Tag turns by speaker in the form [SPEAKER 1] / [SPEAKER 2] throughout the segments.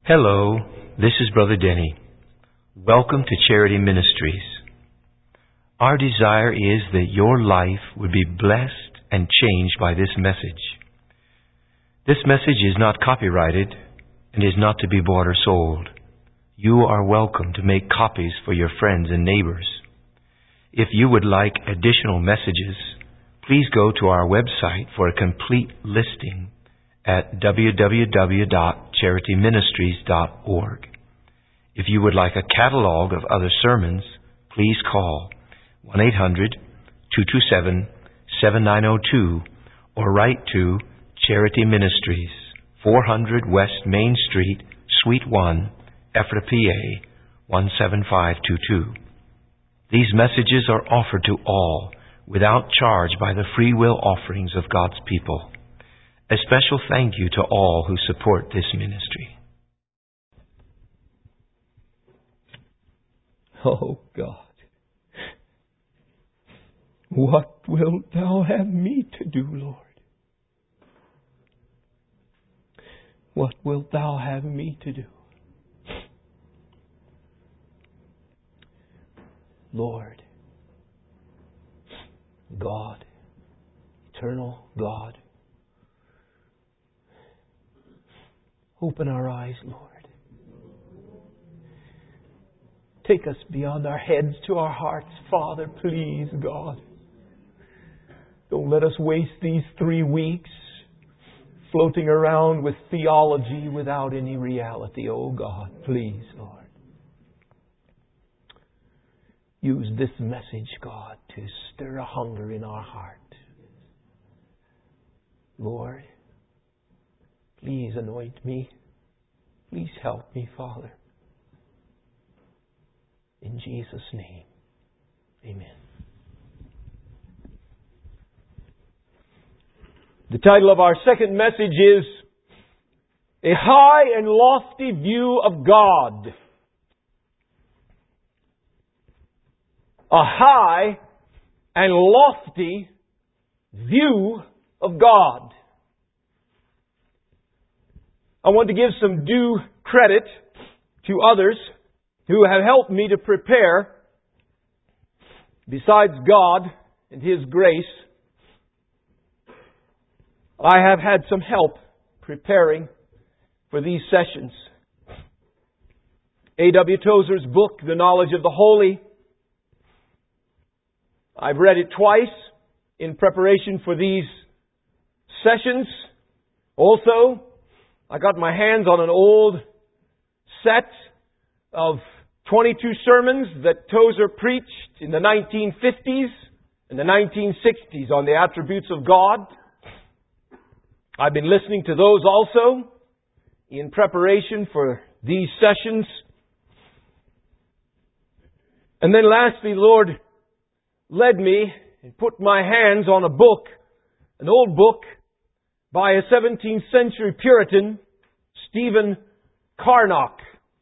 [SPEAKER 1] Hello, this is Brother Denny. Welcome to Charity Ministries. Our desire is that your life would be blessed and changed by this message. This message is not copyrighted and is not to be bought or sold. You are welcome to make copies for your friends and neighbors. If you would like additional messages, please go to our website for a complete listing at www.charityministries.org. If you would like a catalog of other sermons, please call 1-800-227-7902 or write to Charity Ministries, 400 West Main Street, Suite 1, Ephrata, PA 17522. These messages are offered to all without charge by the free will offerings of God's people. A special thank you to all who support this ministry.
[SPEAKER 2] Oh God, what wilt Thou have me to do, Lord? What wilt Thou have me to do? Lord, God, eternal God, open our eyes, Lord. Take us beyond our heads to our hearts, Father, please, God. Don't let us waste these 3 weeks floating around with theology without any reality. Oh God, please, Lord. Use this message, God, to stir a hunger in our heart. Lord, please anoint me. Please help me, Father. In Jesus' name, amen. The title of our second message is A High and Lofty View of God. A high and lofty view of God. I want to give some due credit to others who have helped me to prepare. Besides God and His grace, I have had some help preparing for these sessions. A.W. Tozer's book, The Knowledge of the Holy. I've read it twice in preparation for these sessions. Also, I got my hands on an old set of 22 sermons that Tozer preached in the 1950s and the 1960s on the attributes of God. I've been listening to those also in preparation for these sessions. And then lastly, Lord led me and put my hands on a book, an old book by a 17th century Puritan, Stephen Carnock,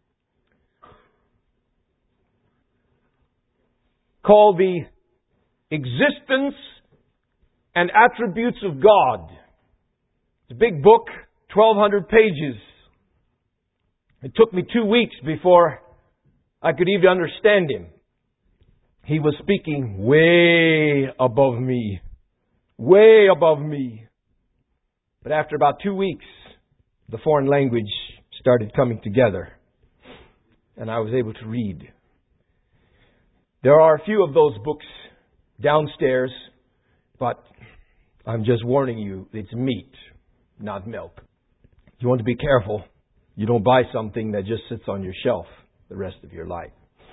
[SPEAKER 2] called The Existence and Attributes of God. It's a big book, 1,200 pages. It took me 2 weeks before I could even understand him. He was speaking way above me. Way above me. But after about 2 weeks, the foreign language started coming together. And I was able to read. There are a few of those books downstairs, but I'm just warning you, it's meat, not milk. You want to be careful. You don't buy something that just sits on your shelf the rest of your life.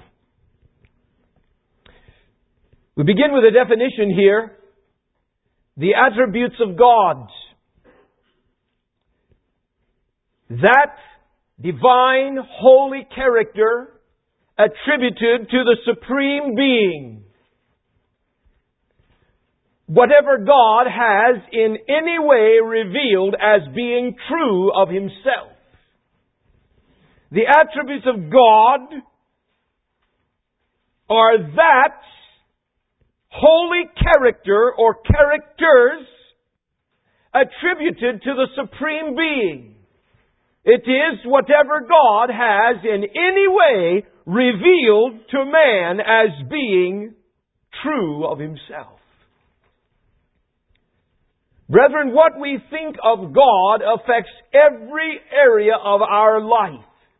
[SPEAKER 2] We begin with a definition here. The attributes of God. That divine, holy character attributed to the Supreme Being. Whatever God has in any way revealed as being true of Himself. The attributes of God are that holy character or characters attributed to the Supreme Being. It is whatever God has in any way revealed to man as being true of Himself. Brethren, what we think of God affects every area of our life.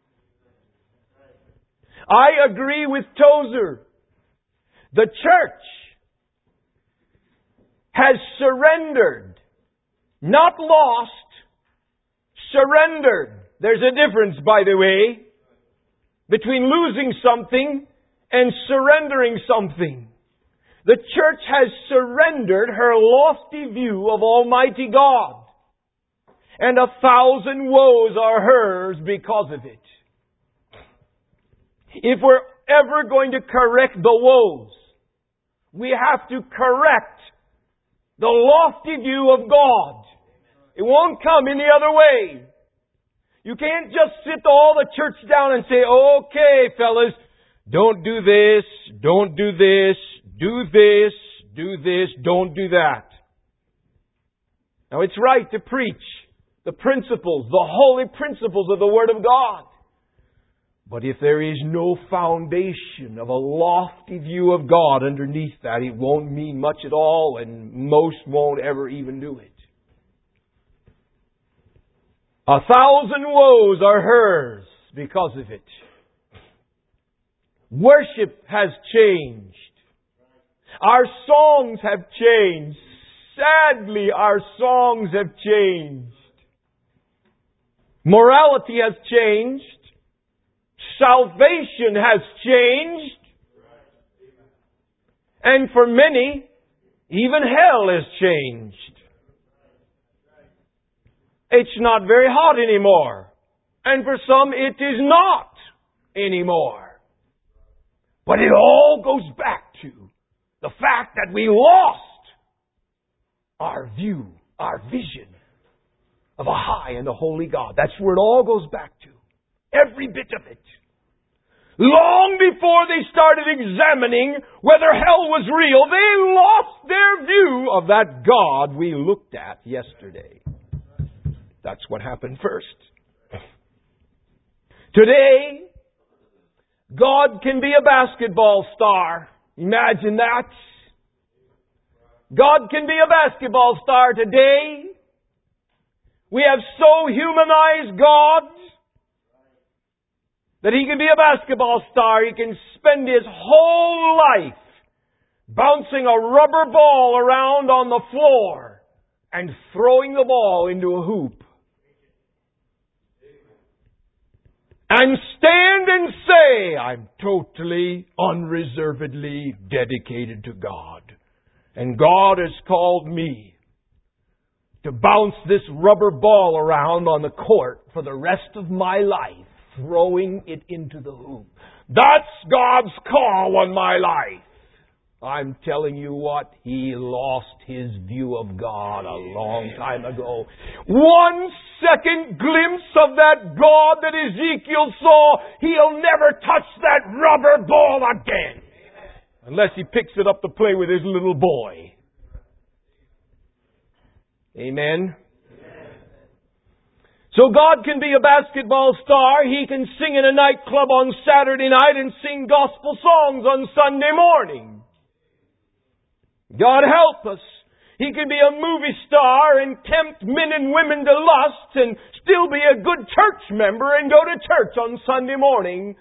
[SPEAKER 2] I agree with Tozer. The church has surrendered, not lost, surrendered. There's a difference, by the way, between losing something and surrendering something. The church has surrendered her lofty view of Almighty God, and 1,000 woes are hers because of it. If we're ever going to correct the woes, we have to correct the lofty view of God. It won't come any other way. You can't just sit all the church down and say, okay, fellas, don't do this, don't do this, do this, do this, don't do that. Now it's right to preach the principles, the holy principles of the Word of God. But if there is no foundation of a lofty view of God underneath that, it won't mean much at all, and most won't ever even do it. 1,000 woes are hers because of it. Worship has changed. Our songs have changed. Sadly, our songs have changed. Morality has changed. Salvation has changed. And for many, even hell has changed. It's not very hot anymore. And for some, it is not anymore. But it all goes back to the fact that we lost our view, our vision of a high and a holy God. That's where it all goes back to. Every bit of it. Long before they started examining whether hell was real, they lost their view of that God we looked at yesterday. That's what happened first. Today, God can be a basketball star. Imagine that. God can be a basketball star today. We have so humanized God that He can be a basketball star. He can spend His whole life bouncing a rubber ball around on the floor and throwing the ball into a hoop. And stand and say, I'm totally, unreservedly dedicated to God. And God has called me to bounce this rubber ball around on the court for the rest of my life, throwing it into the hoop. That's God's call on my life. I'm telling you what, he lost his view of God a long time ago. 1 second glimpse of that God that Ezekiel saw, he'll never touch that rubber ball again. Unless he picks it up to play with his little boy. Amen? So God can be a basketball star. He can sing in a nightclub on Saturday night and sing gospel songs on Sunday morning. God help us. He can be a movie star and tempt men and women to lust and still be a good church member and go to church on Sunday morning.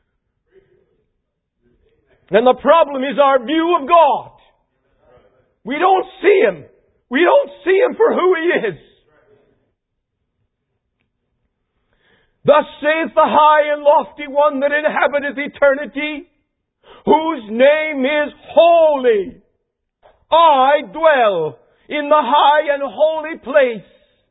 [SPEAKER 2] And the problem is our view of God. We don't see Him. We don't see Him for who He is. Thus saith the high and lofty one that inhabiteth eternity, whose name is holy. I dwell in the high and holy place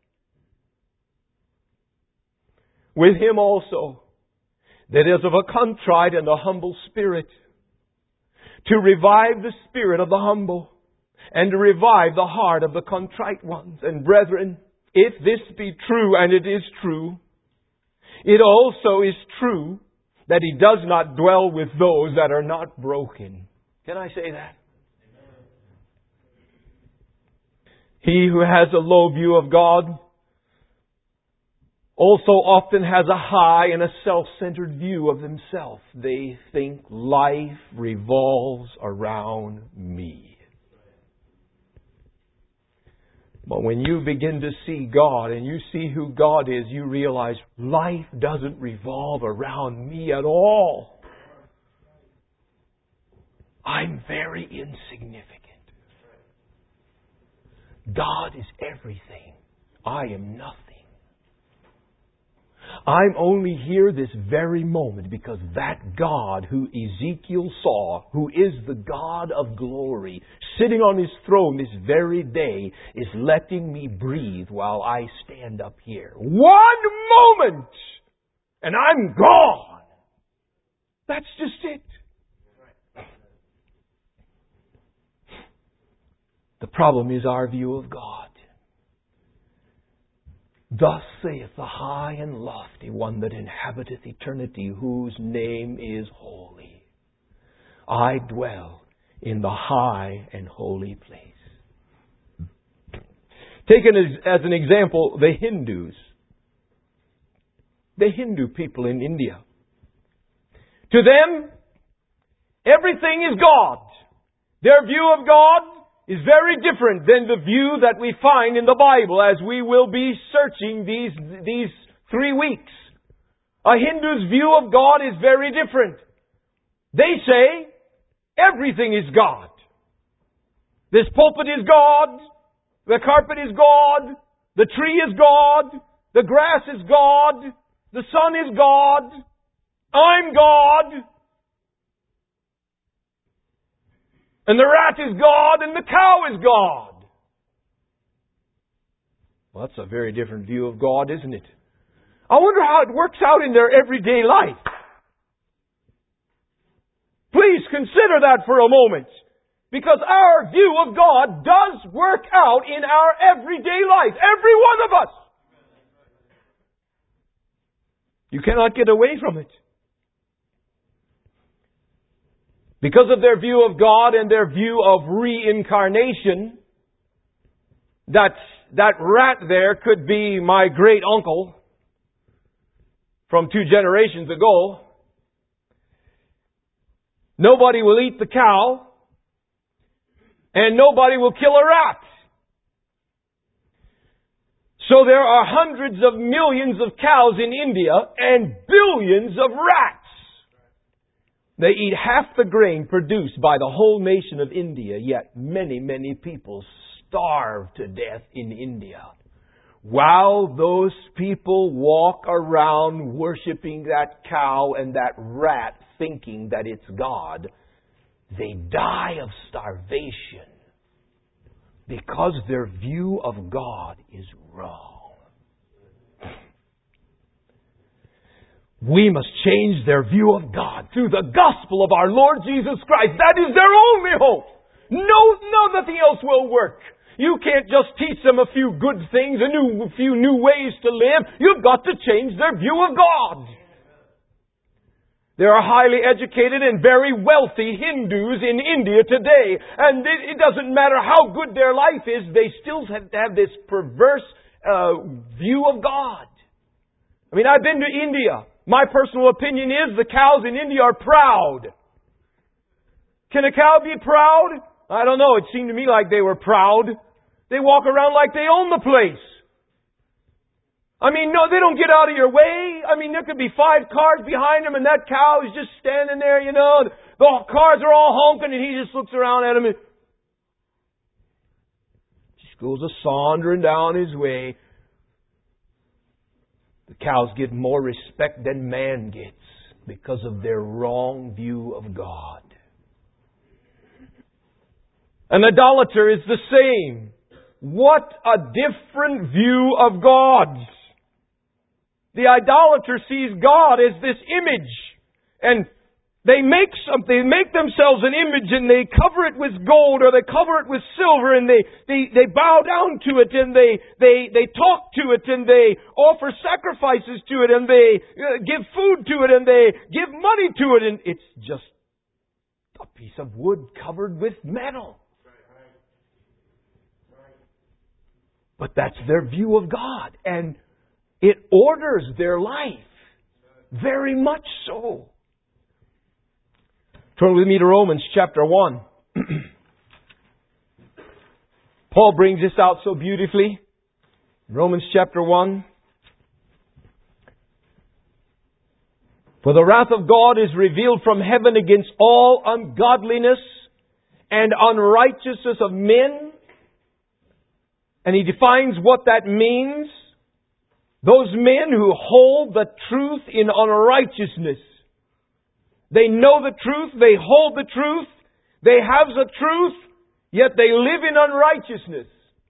[SPEAKER 2] with Him also, that is of a contrite and a humble spirit, to revive the spirit of the humble, and to revive the heart of the contrite ones. And brethren, if this be true, and it is true, it also is true that He does not dwell with those that are not broken. Can I say that? He who has a low view of God also often has a high and a self-centered view of themselves. They think life revolves around me. But when you begin to see God and you see who God is, you realize life doesn't revolve around me at all. I'm very insignificant. God is everything. I am nothing. I'm only here this very moment because that God who Ezekiel saw, who is the God of glory, sitting on His throne this very day, is letting me breathe while I stand up here. 1 moment! And I'm gone! That's just it. The problem is our view of God. Thus saith the high and lofty one that inhabiteth eternity, whose name is holy. I dwell in the high and holy place. Taken as an example, the Hindus. The Hindu people in India. To them, everything is God. Their view of God is very different than the view that we find in the Bible as we will be searching these 3 weeks. A Hindu's view of God is very different. They say everything is God. This pulpit is God. The carpet is God. The tree is God. The grass is God. The sun is God. I'm God. And the rat is God, and the cow is God. Well, that's a very different view of God, isn't it? I wonder how it works out in their everyday life. Please consider that for a moment. Because our view of God does work out in our everyday life. Every one of us. You cannot get away from it. Because of their view of God and their view of reincarnation, that rat there could be my great uncle from 2 generations ago. Nobody will eat the cow, and nobody will kill a rat. So there are hundreds of millions of cows in India and billions of rats. They eat half the grain produced by the whole nation of India, yet many, many people starve to death in India. While those people walk around worshiping that cow and that rat, thinking that it's God, they die of starvation because their view of God is wrong. We must change their view of God through the gospel of our Lord Jesus Christ. That is their only hope. Nothing else will work. You can't just teach them a few good things, a few new ways to live. You've got to change their view of God. There are highly educated and very wealthy Hindus in India today. And it doesn't matter how good their life is, they still have this perverse view of God. I mean, I've been to India. My personal opinion is the cows in India are proud. Can a cow be proud? I don't know. It seemed to me like they were proud. They walk around like they own the place. I mean, no, they don't get out of your way. I mean, there could be 5 cars behind them and that cow is just standing there, you know. The cars are all honking and he just looks around at them and just goes a-sauntering down his way. The cows get more respect than man gets because of their wrong view of God. An idolater is the same. What a different view of God. The idolater sees God as this image, and they make themselves an image and they cover it with gold or they cover it with silver and they bow down to it and they talk to it and they offer sacrifices to it and they give food to it and they give money to it, and it's just a piece of wood covered with metal. But that's their view of God. And It orders their life. Very much so. Turn with me to Romans chapter 1. Paul brings this out so beautifully. Romans chapter 1. For the wrath of God is revealed from heaven against all ungodliness and unrighteousness of men. And he defines what that means. Those men who hold the truth in unrighteousness. They know the truth, they hold the truth, they have the truth, yet they live in unrighteousness.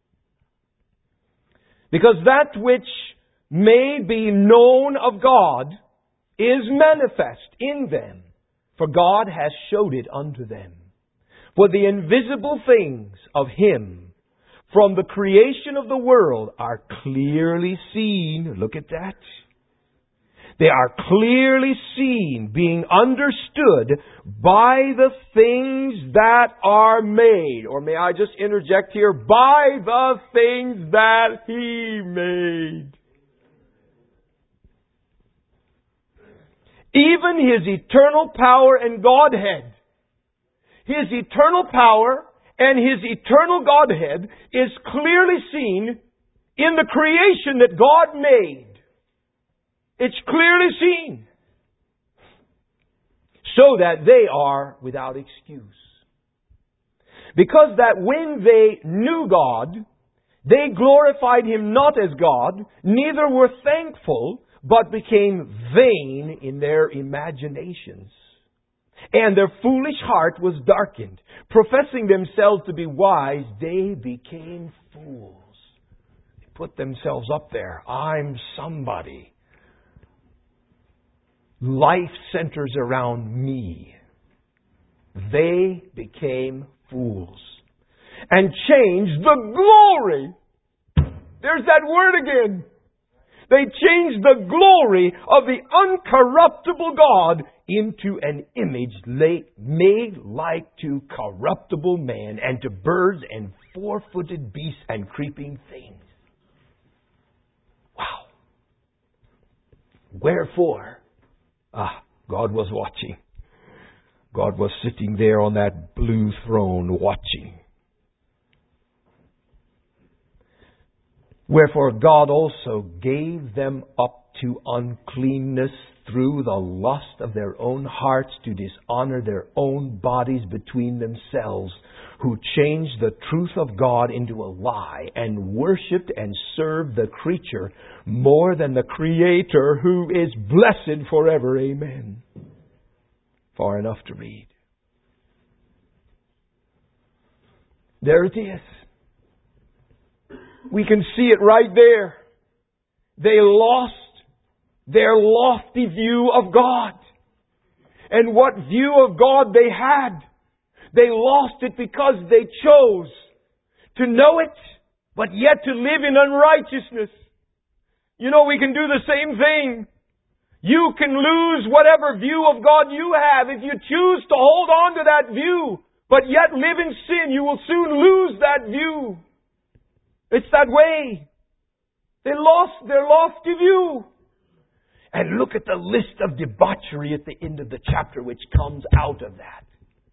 [SPEAKER 2] Because that which may be known of God is manifest in them, for God has showed it unto them. For the invisible things of Him from the creation of the world are clearly seen. Look at that. They are clearly seen, being understood by the things that are made. Or may I just interject here? By the things that He made. Even His eternal power and Godhead. His eternal power and His eternal Godhead is clearly seen in the creation that God made. It's clearly seen. So that they are without excuse. Because that when they knew God, they glorified Him not as God, neither were thankful, but became vain in their imaginations. And their foolish heart was darkened. Professing themselves to be wise, they became fools. They put themselves up there. I'm somebody. Life centers around me. They became fools. And changed the glory. There's that word again. They changed the glory of the uncorruptible God into an image made like to corruptible man and to birds and four-footed beasts and creeping things. Wow. Wherefore? God was watching. God was sitting there on that blue throne watching. Wherefore God also gave them up to uncleanness through the lust of their own hearts to dishonor their own bodies between themselves, who changed the truth of God into a lie and worshipped and served the creature more than the Creator, who is blessed forever. Amen. Far enough to read. There it is. We can see it right there. They lost their lofty view of God. And what view of God they had. They lost it because they chose to know it, but yet to live in unrighteousness. You know, we can do the same thing. You can lose whatever view of God you have. If you choose to hold on to that view, but yet live in sin, you will soon lose that view. It's that way. They lost their lofty view. And look at the list of debauchery at the end of the chapter which comes out of that.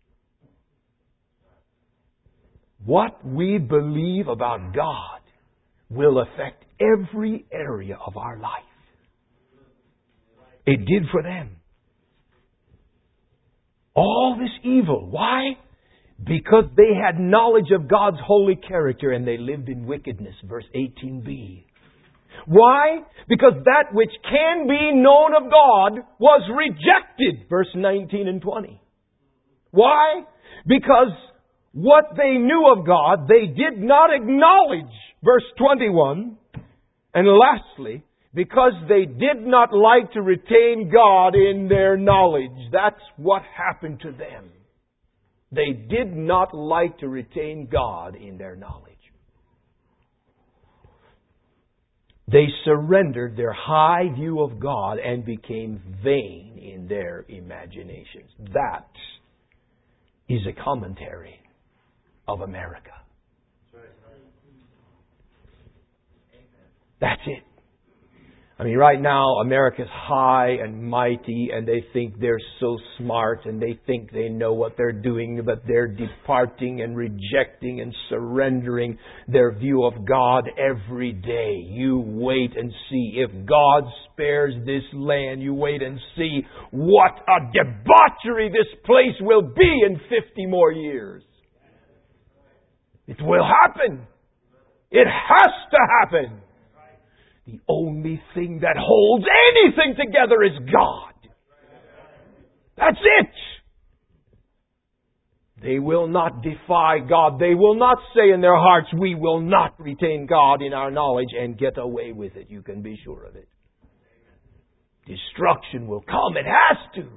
[SPEAKER 2] What we believe about God will affect every area of our life. It did for them. All this evil. Why? Because they had knowledge of God's holy character and they lived in wickedness. Verse 18b. Why? Because that which can be known of God was rejected. Verse 19 and 20. Why? Because what they knew of God, they did not acknowledge. Verse 21. And lastly, because they did not like to retain God in their knowledge. That's what happened to them. They did not like to retain God in their knowledge. They surrendered their high view of God and became vain in their imaginations. That is a commentary of America. That's it. I mean, right now, America's high and mighty, and they think they're so smart, and they think they know what they're doing, but they're departing and rejecting and surrendering their view of God every day. You wait and see. If God spares this land, you wait and see what a debauchery this place will be in 50 more years. It will happen. It has to happen. The only thing that holds anything together is God. That's it. They will not defy God. They will not say in their hearts, we will not retain God in our knowledge and get away with it. You can be sure of it. Destruction will come. It has to.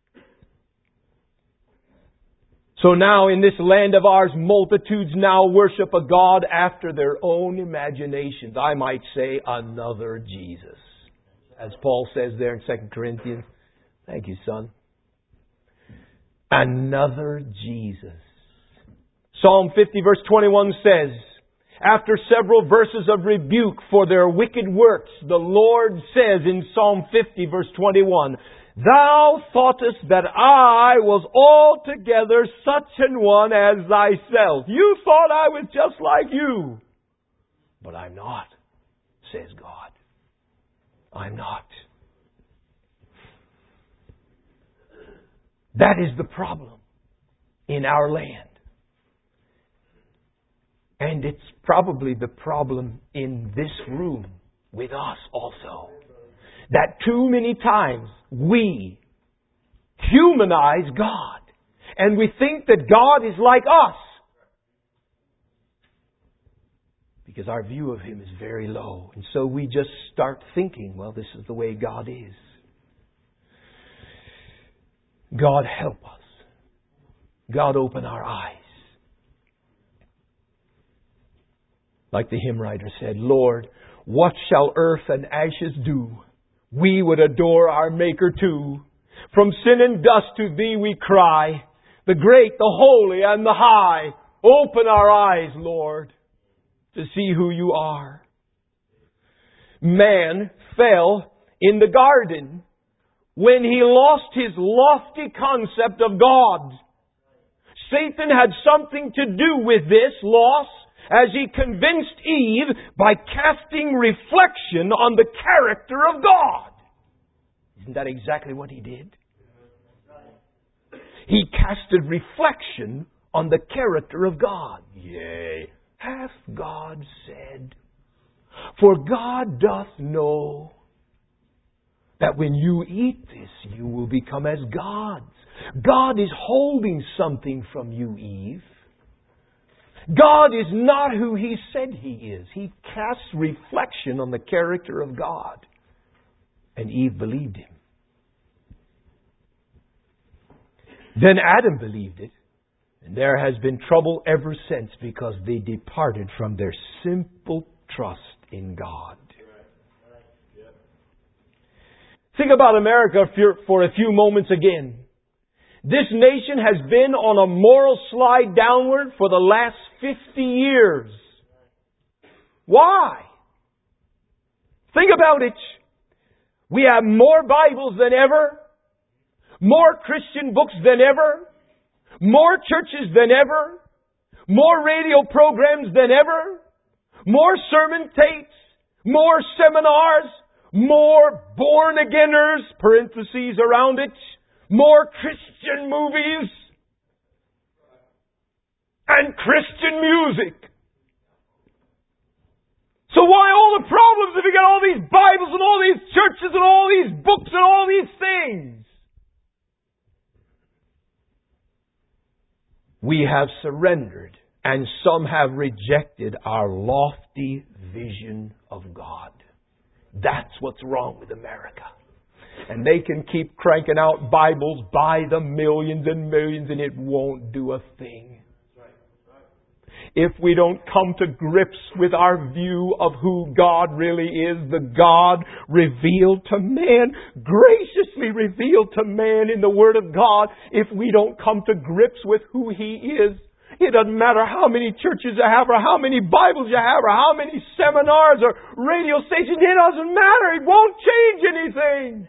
[SPEAKER 2] So now in this land of ours, multitudes now worship a God after their own imaginations. I might say another Jesus. As Paul says there in 2 Corinthians. Thank you, son. Another Jesus. Psalm 50 verse 21 says, after several verses of rebuke for their wicked works, the Lord says in Psalm 50 verse 21, Thou thoughtest that I was altogether such an one as thyself. You thought I was just like you. But I'm not, says God. I'm not. That is the problem in our land. And it's probably the problem in this room with us also. That too many times we humanize God. And we think that God is like us. Because our view of Him is very low. And so we just start thinking, well, this is the way God is. God help us. God open our eyes. Like the hymn writer said, Lord, what shall earth and ashes do? We would adore our Maker too. From sin and dust to Thee we cry, the great, the holy, and the high. Open our eyes, Lord, to see who You are. Man fell in the garden when he lost his lofty concept of God. Satan had something to do with this loss, as he convinced Eve by casting reflection on the character of God. Isn't that exactly what he did? He casted reflection on the character of God. Yea, hath God said, for God doth know that when you eat this, you will become as gods. God is holding something from you, Eve. God is not who He said He is. He casts reflection on the character of God. And Eve believed him. Then Adam believed it. And there has been trouble ever since because they departed from their simple trust in God. Think about America for a few moments again. This nation has been on a moral slide downward for the last 50 years. Why? Think about it. We have more Bibles than ever, more Christian books than ever, more churches than ever, more radio programs than ever, more sermon tapes, more seminars, more born-againers, parentheses around it, more Christian movies, and Christian music. So why all the problems if you got all these Bibles and all these churches and all these books and all these things? We have surrendered and some have rejected our lofty vision of God. That's what's wrong with America. And they can keep cranking out Bibles by the millions and millions and it won't do a thing. If we don't come to grips with our view of who God really is, the God revealed to man, graciously revealed to man in the Word of God, if we don't come to grips with who He is, It doesn't matter how many churches you have, or how many Bibles you have, or how many seminars or radio stations. It doesn't matter. It won't change anything.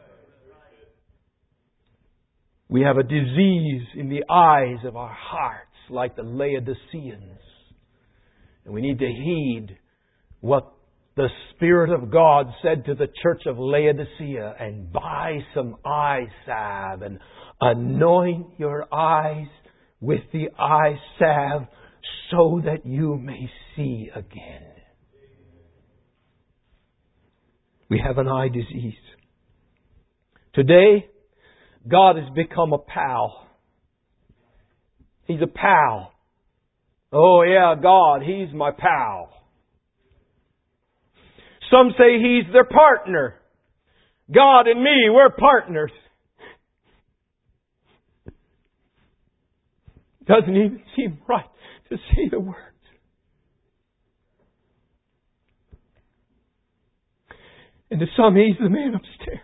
[SPEAKER 2] We have a disease in the eyes of our hearts, like the Laodiceans. And we need to heed what the Spirit of God said to the church of Laodicea, and buy some eye salve and anoint your eyes with the eye salve so that you may see again. We have an eye disease. Today, God has become a pal. He's a pal. Oh yeah, God, He's my pal. Some say He's their partner. God and me, we're partners. Doesn't even seem right to say the words. And to some, He's the man upstairs.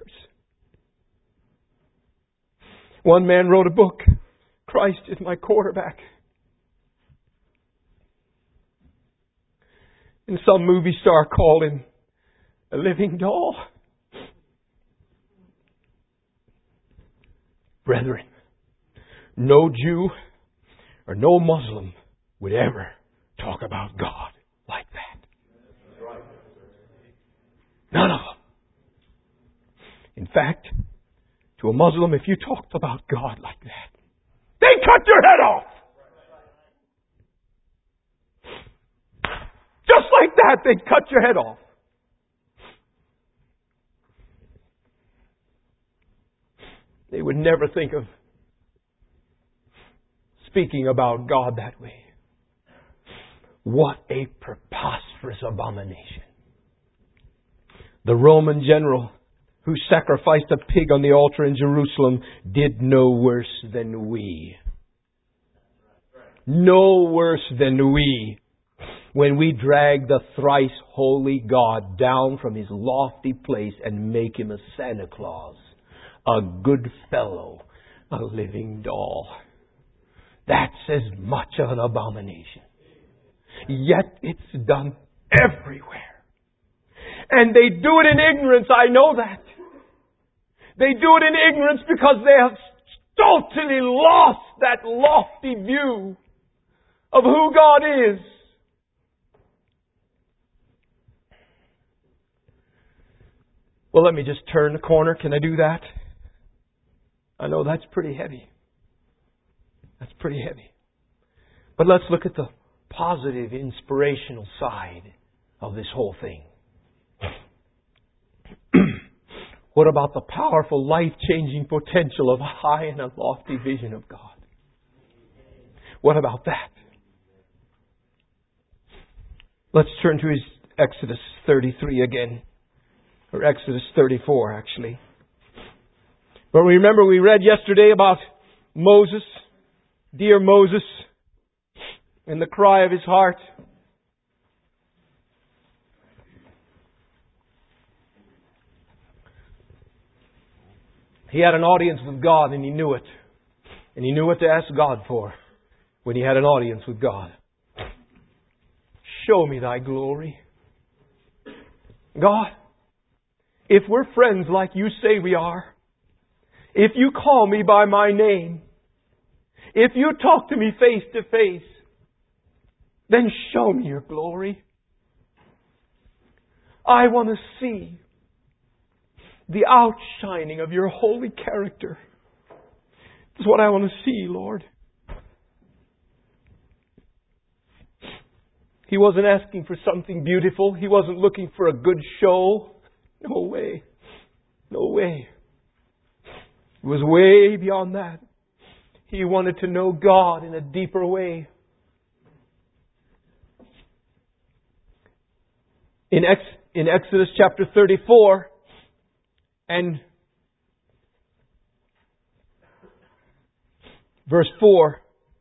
[SPEAKER 2] One man wrote a book, Christ is my quarterback. And some movie star called Him a living doll. Brethren, no Jew or no Muslim would ever talk about God like that. None of them. In fact, to a Muslim, if you talked about God like that, they'd cut your head off. Just like that, they'd cut your head off. They would never think of speaking about God that way. What a preposterous abomination. The Roman general who sacrificed a pig on the altar in Jerusalem did no worse than we. No worse than we. When we drag the thrice holy God down from His lofty place and make Him a Santa Claus, a good fellow, a living doll. That's as much of an abomination. Yet it's done everywhere. And they do it in ignorance, I know that. They do it in ignorance because they have totally lost that lofty view of who God is. Well, let me just turn the corner. Can I do that? I know that's pretty heavy. That's pretty heavy. But let's look at the positive, inspirational side of this whole thing. What about the powerful, life-changing potential of a high and a lofty vision of God? What about that? Let's turn to Exodus 33 again. Or Exodus 34, actually. But remember, we read yesterday about Moses, dear Moses, and the cry of his heart. He had an audience with God and he knew it. And he knew what to ask God for when he had an audience with God. Show me thy glory. God, if we're friends like you say we are, if you call me by my name, if you talk to me face to face, then show me your glory. I want to see the outshining of your holy character. That's what I want to see, Lord. He wasn't asking for something beautiful. He wasn't looking for a good show. No way. No way. It was way beyond that. He wanted to know God in a deeper way. In Exodus chapter 34 and verse 4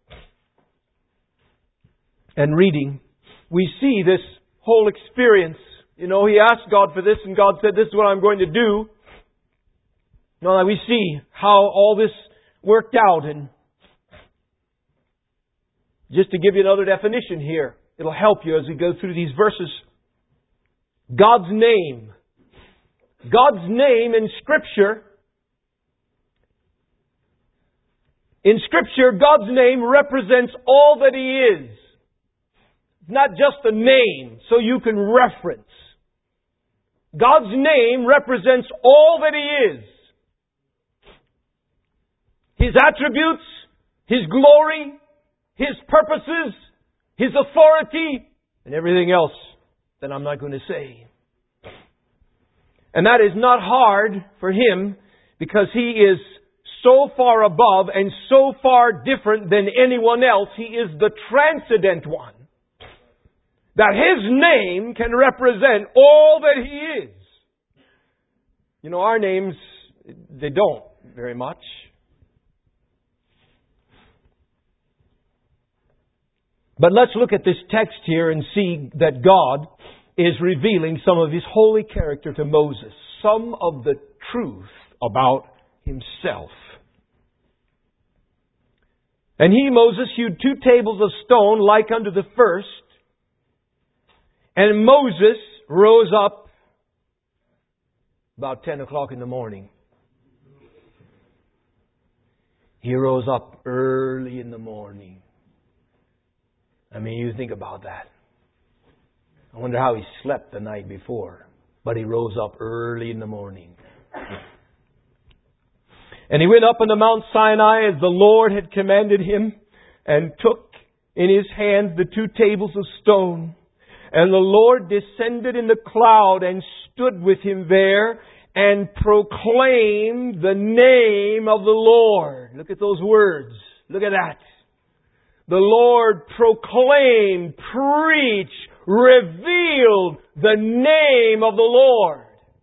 [SPEAKER 2] and reading, we see this whole experience. You know, he asked God for this and God said, this is what I'm going to do. Now we see how all this worked out, and Just to give you another definition here, it'll help you as we go through these verses. God's name. God's name in Scripture. In Scripture, God's name represents all that He is. It's not just a name so you can reference. God's name represents all that He is. His attributes, His glory, His purposes, His authority, and everything else that I'm not going to say. And that is not hard for Him because He is so far above and so far different than anyone else. He is the transcendent one. That His name can represent all that He is. You know, our names, they don't very much. But let's look at this text here and see that God is revealing some of His holy character to Moses. Some of the truth about Himself. And he, Moses, hewed 2 tables of stone like unto the first. And Moses rose up about 10 o'clock in the morning. He rose up early in the morning. I mean, you think about that. I wonder how he slept the night before. But he rose up early in the morning. And he went up unto Mount Sinai as the Lord had commanded him, and took in his hand the 2 tables of stone. And the Lord descended in the cloud and stood with him there, and proclaimed the name of the Lord. Look at those words. Look at that. The Lord proclaimed, preached, revealed the name of the Lord.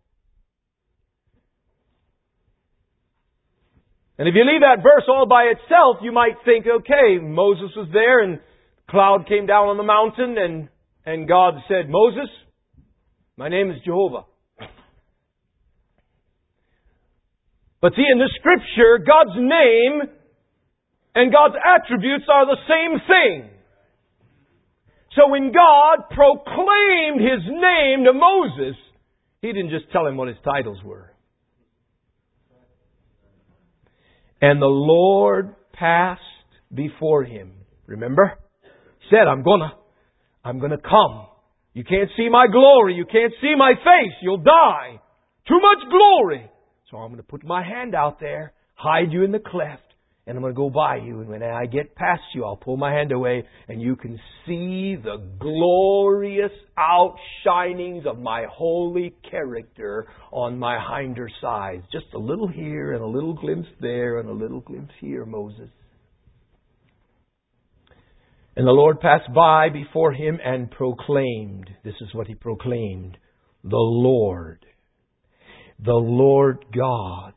[SPEAKER 2] And if you leave that verse all by itself, you might think, okay, Moses was there and cloud came down on the mountain and God said, Moses, my name is Jehovah. But see, in the Scripture, God's name and God's attributes are the same thing. So when God proclaimed His name to Moses, He didn't just tell him what his titles were. And the Lord passed before him. Remember? He said, I'm gonna come. You can't see my glory. You can't see my face. You'll die. Too much glory. So I'm going to put my hand out there, hide you in the cleft, and I'm going to go by you. And when I get past you, I'll pull my hand away, and you can see the glorious outshinings of my holy character on my hinder sides. Just a little here, and a little glimpse there, and a little glimpse here, Moses. And the Lord passed by before him and proclaimed. This is what He proclaimed. The Lord God,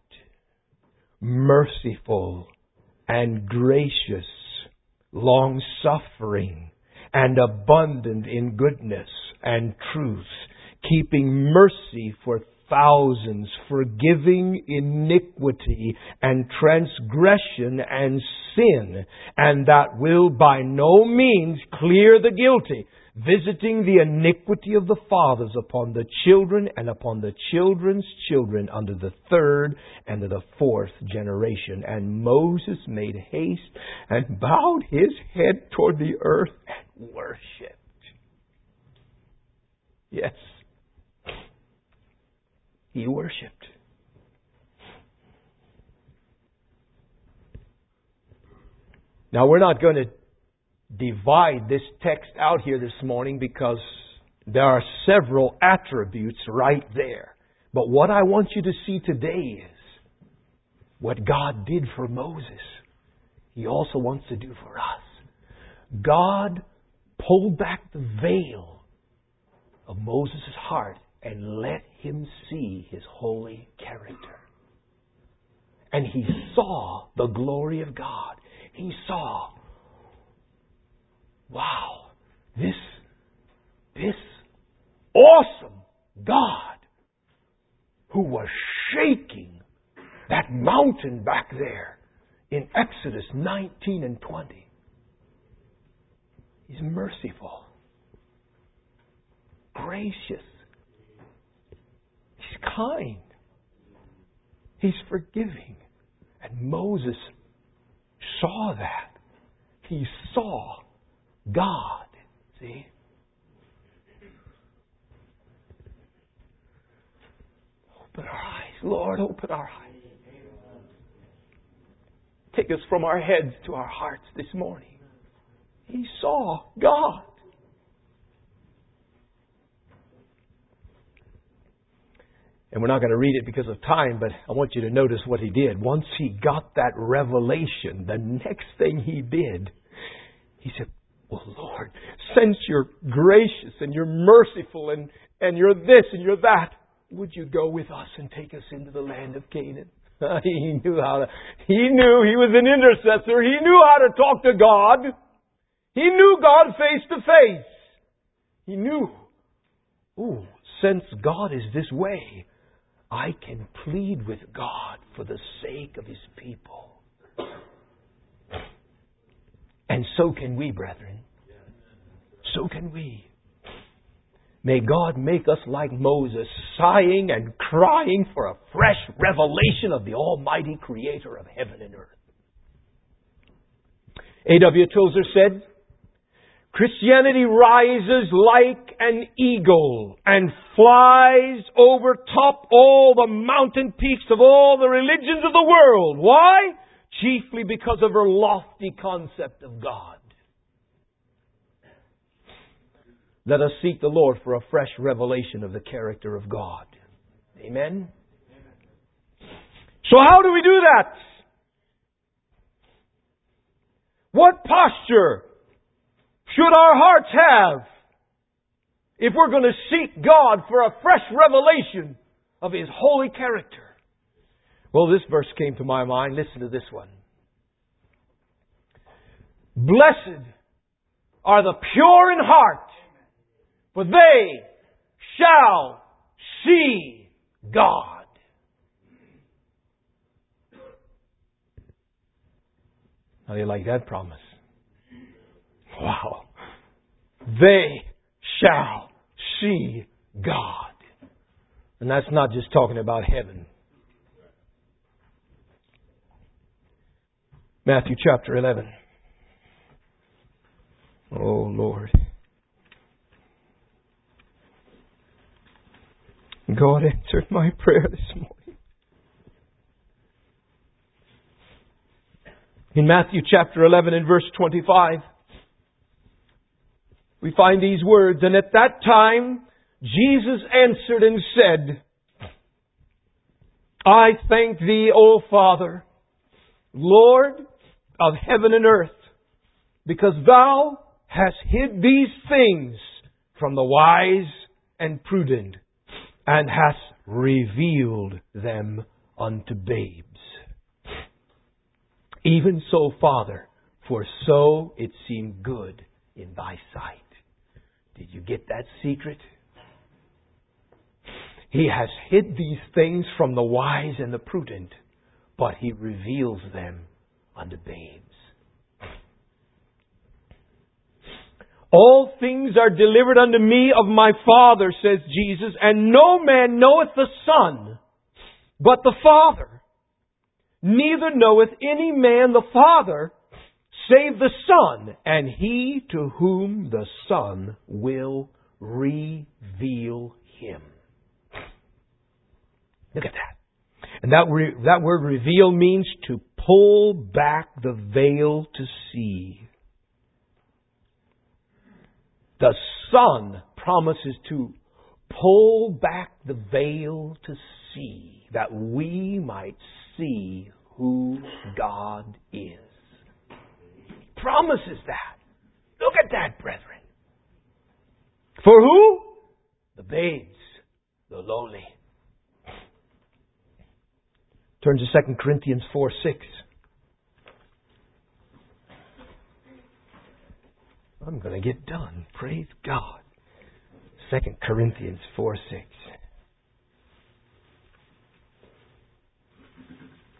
[SPEAKER 2] merciful and gracious, long-suffering, and abundant in goodness and truth, keeping mercy for thousands, forgiving iniquity and transgression and sin, and that will by no means clear the guilty, visiting the iniquity of the fathers upon the children and upon the children's children unto the 3rd and to the 4th generation. And Moses made haste and bowed his head toward the earth and worshipped. Yes, he worshipped. Now we're not going to divide this text out here this morning because there are several attributes right there. But what I want you to see today is what God did for Moses, He also wants to do for us. God pulled back the veil of Moses' heart and let him see His holy character. And he saw the glory of God. He saw, wow, this awesome God who was shaking that mountain back there in Exodus 19 and 20. He's merciful, gracious. He's kind. He's forgiving. And Moses saw that. He saw God. See? Open our eyes. Lord, open our eyes. Take us from our heads to our hearts this morning. He saw God. And we're not going to read it because of time, but I want you to notice what he did. Once he got that revelation, the next thing he did, he said, well, Lord, since you're gracious and you're merciful and you're this and you're that, would you go with us and take us into the land of Canaan? He knew he was an intercessor. He knew how to talk to God. He knew God face to face. He knew, since God is this way, I can plead with God for the sake of His people. And so can we, brethren. So can we. May God make us like Moses, sighing and crying for a fresh revelation of the Almighty Creator of heaven and earth. A.W. Tozer said, Christianity rises like an eagle and flies over top all the mountain peaks of all the religions of the world. Why? Chiefly because of her lofty concept of God. Let us seek the Lord for a fresh revelation of the character of God. Amen? So how do we do that? What posture should our hearts have if we're going to seek God for a fresh revelation of His holy character? Well, this verse came to my mind. Listen to this one. Blessed are the pure in heart, for they shall see God. How do you like that promise? Wow. They shall see God. And that's not just talking about heaven. Matthew chapter 11. Oh, Lord. God answered my prayer this morning. In Matthew chapter 11 and verse 25, we find these words, and at that time Jesus answered and said, I thank Thee, O Father, Lord of heaven and earth, because Thou hast hid these things from the wise and prudent, and hast revealed them unto babes. Even so, Father, for so it seemed good in Thy sight. Did you get that secret? He has hid these things from the wise and the prudent, but He reveals them unto babes. All things are delivered unto me of my Father, says Jesus, and no man knoweth the Son, but the Father. Neither knoweth any man the Father, save the Son, and he to whom the Son will reveal Him. Look at that. And that word reveal means to pull back the veil to see. The Son promises to pull back the veil to see, that we might see who God is. He promises that. Look at that, brethren. For who? The babes, the lowly. Turn to 2 Corinthians 4:6. I'm going to get done. Praise God. 2 Corinthians 4:6.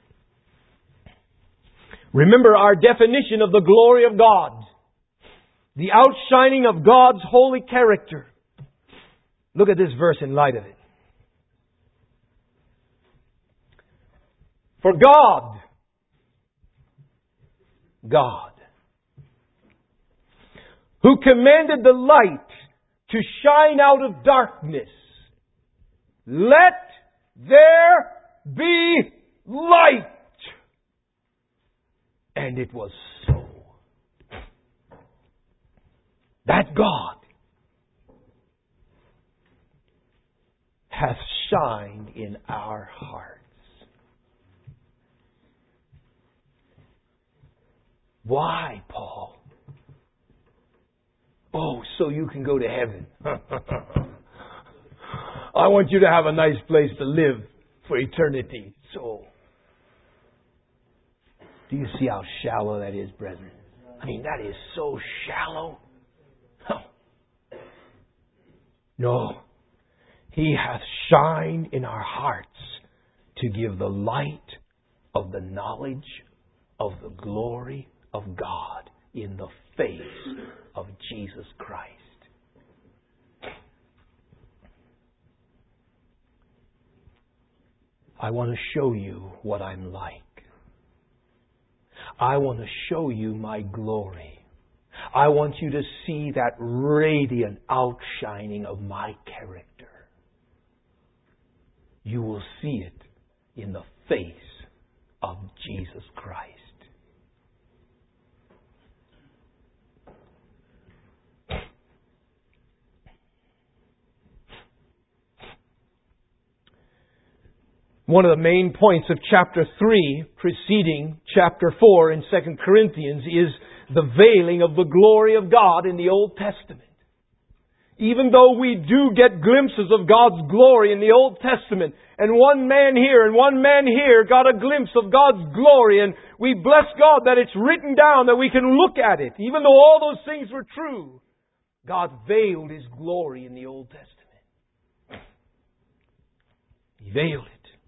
[SPEAKER 2] Remember our definition of the glory of God. The outshining of God's holy character. Look at this verse in light of it. For God, who commanded the light to shine out of darkness, let there be light. And it was so. That God hath shined in our hearts. Why, Paul? Oh, so you can go to heaven. I want you to have a nice place to live for eternity. So, do you see how shallow that is, brethren? I mean, that is so shallow. No. He hath shined in our hearts to give the light of the knowledge of the glory of God in the face of Jesus Christ. I want to show you what I'm like. I want to show you my glory. I want you to see that radiant outshining of my character. You will see it in the face of Jesus Christ. One of the main points of chapter 3, preceding chapter 4 in 2 Corinthians, is the veiling of the glory of God in the Old Testament. Even though we do get glimpses of God's glory in the Old Testament, and one man here and one man here got a glimpse of God's glory, and we bless God that it's written down, that we can look at it. Even though all those things were true, God veiled His glory in the Old Testament. He veiled it.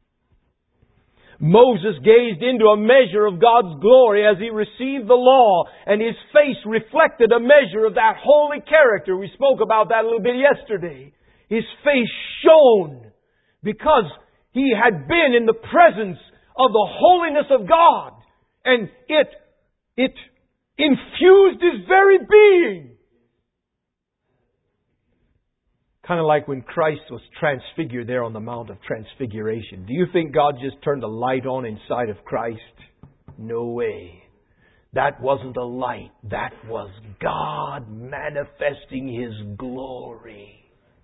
[SPEAKER 2] Moses gazed into a measure of God's glory as he received the law, and his face reflected a measure of that holy character. We spoke about that a little bit yesterday. His face shone because he had been in the presence of the holiness of God, and it infused his very being. Kind of like when Christ was transfigured there on the Mount of Transfiguration. Do you think God just turned a light on inside of Christ? No way. That wasn't a light. That was God manifesting His glory.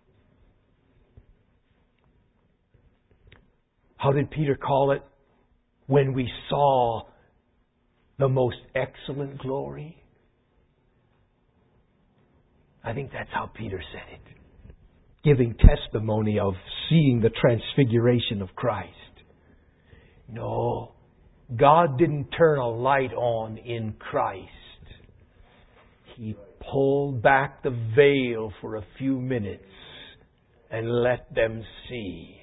[SPEAKER 2] How did Peter call it? When we saw the most excellent glory. I think that's how Peter said it. Giving testimony of seeing the transfiguration of Christ. No, God didn't turn a light on in Christ. He pulled back the veil for a few minutes and let them see.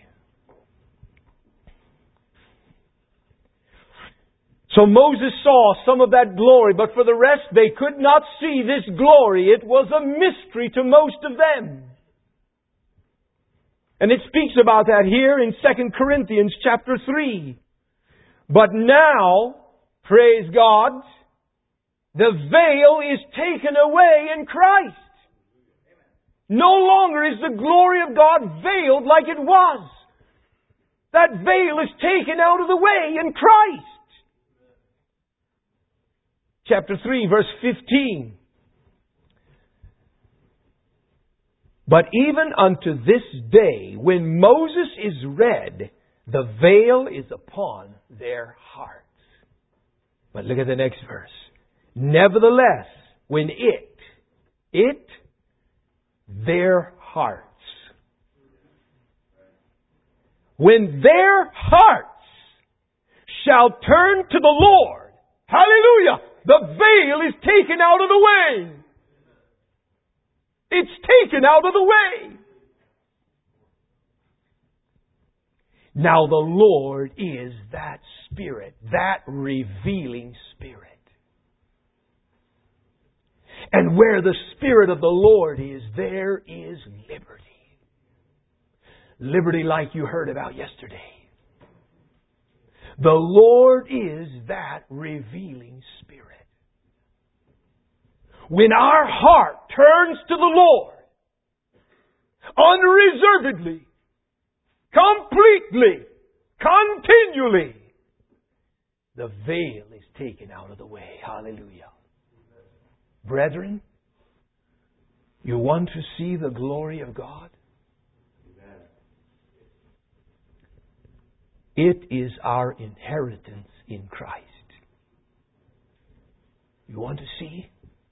[SPEAKER 2] So Moses saw some of that glory, but for the rest they could not see this glory. It was a mystery to most of them. And it speaks about that here in 2 Corinthians chapter 3. But now, praise God, the veil is taken away in Christ. No longer is the glory of God veiled like it was. That veil is taken out of the way in Christ. Chapter 3, verse 15. But even unto this day, when Moses is read, the veil is upon their hearts. But look at the next verse. Nevertheless, when their hearts, when their hearts shall turn to the Lord, hallelujah, the veil is taken out of the way. It's taken out of the way. Now the Lord is that Spirit, that revealing Spirit. And where the Spirit of the Lord is, there is liberty. Liberty like you heard about yesterday. The Lord is that revealing Spirit. When our heart turns to the Lord, unreservedly, completely, continually, the veil is taken out of the way. Hallelujah. Brethren, you want to see the glory of God? It is our inheritance in Christ. You want to see?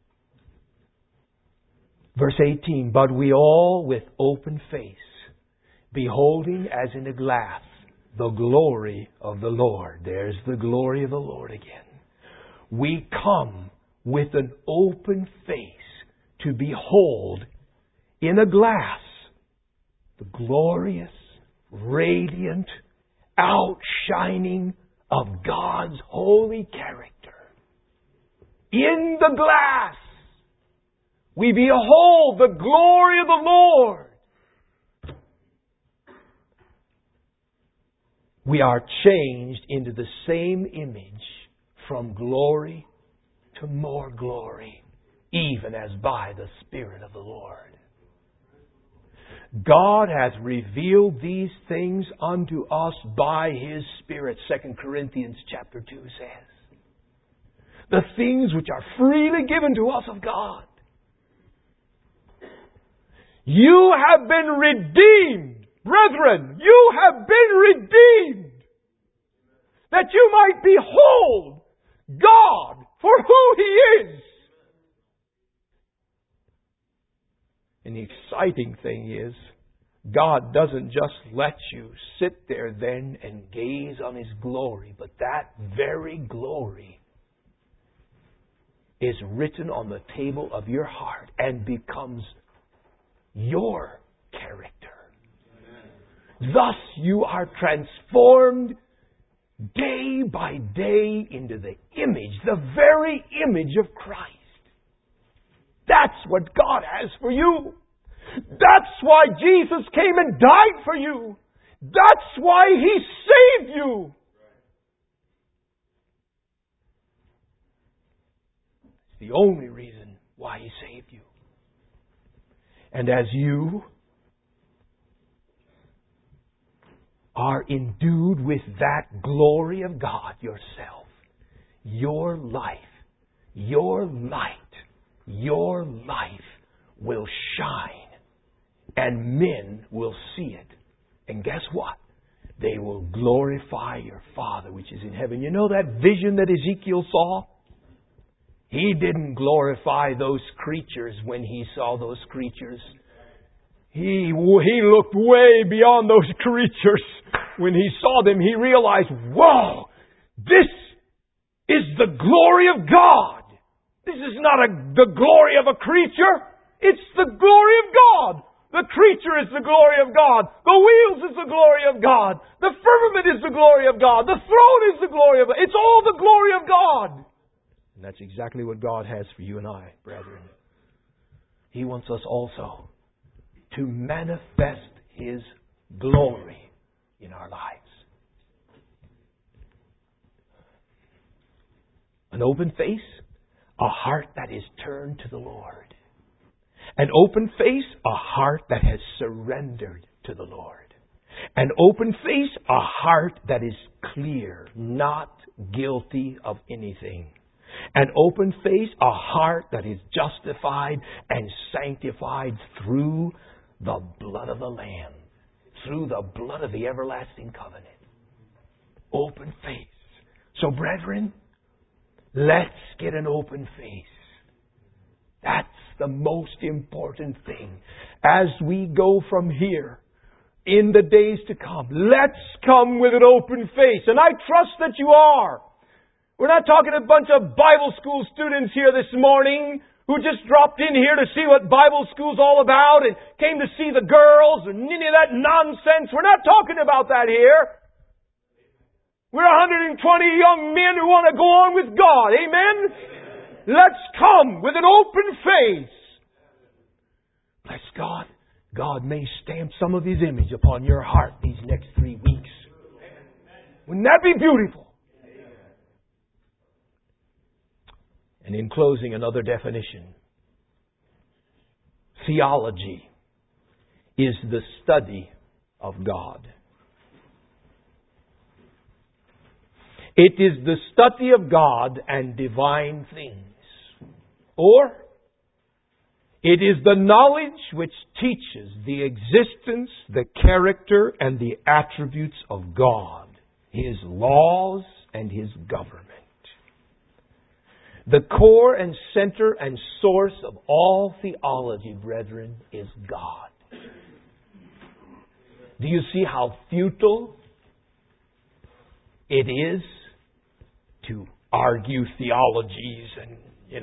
[SPEAKER 2] Verse 18, but we all with open face, beholding as in a glass the glory of the Lord. There's the glory of the Lord again. We come with an open face to behold in a glass the glorious, radiant, outshining of God's holy character. In the glass, we behold the glory of the Lord. We are changed into the same image from glory to more glory, even as by the Spirit of the Lord. God hath revealed these things unto us by His Spirit, 2 Corinthians chapter 2 says. The things which are freely given to us of God. You have been redeemed. Brethren, you have been redeemed. That you might behold God for who He is. And the exciting thing is, God doesn't just let you sit there then and gaze on His glory, but that very glory is written on the table of your heart and becomes your character. Amen. Thus you are transformed day by day into the image, the very image of Christ. That's what God has for you. That's why Jesus came and died for you. That's why He saved you. It's the only reason why He saved you. And as you are endued with that glory of God yourself, your life, your light, your life will shine and men will see it. And guess what? They will glorify your Father which is in heaven. You know that vision that Ezekiel saw? He didn't glorify those creatures when he saw those creatures. He looked way beyond those creatures. When he saw them, he realized, whoa, this is the glory of God. This is not the glory of a creature. It's the glory of God. The creature is the glory of God. The wheels is the glory of God. The firmament is the glory of God. The throne is the glory of God. It's all the glory of God. And that's exactly what God has for you and I, brethren. He wants us also to manifest His glory in our lives. An open face, a heart that is turned to the Lord. An open face, a heart that has surrendered to the Lord. An open face, a heart that is clear, not guilty of anything. An open face, a heart that is justified and sanctified through the blood of the Lamb, through the blood of the everlasting covenant. Open face. So, brethren, let's get an open face. That's the most important thing. As we go from here in the days to come, let's come with an open face. And I trust that you are. We're not talking a bunch of Bible school students here this morning who just dropped in here to see what Bible school's all about and came to see the girls and any of that nonsense. We're not talking about that here. We're 120 young men who want to go on with God. Amen? Let's come with an open face. Bless God. God may stamp some of His image upon your heart these next 3 weeks. Wouldn't that be beautiful? And in closing, another definition. Theology is the study of God. It is the study of God and divine things. Or, it is the knowledge which teaches the existence, the character, and the attributes of God, His laws, and His government. The core and center and source of all theology, brethren, is God. Do you see how futile it is to argue theologies and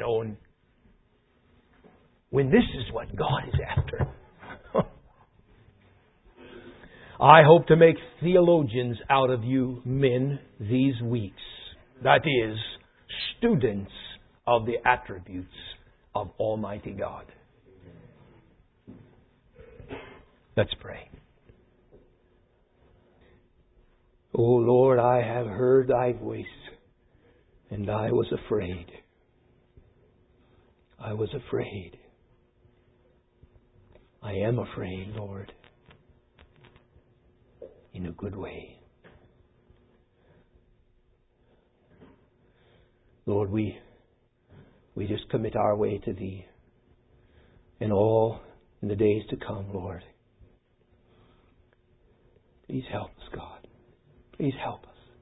[SPEAKER 2] when this is what God is after? I hope to make theologians out of you men these weeks. That is, students of the attributes of Almighty God. Let's pray. O Lord, I have heard Thy voice, and I was afraid. I was afraid. I am afraid, Lord, in a good way. Lord, we just commit our way to Thee and all in the days to come, Lord. Please help us, God. Please help us.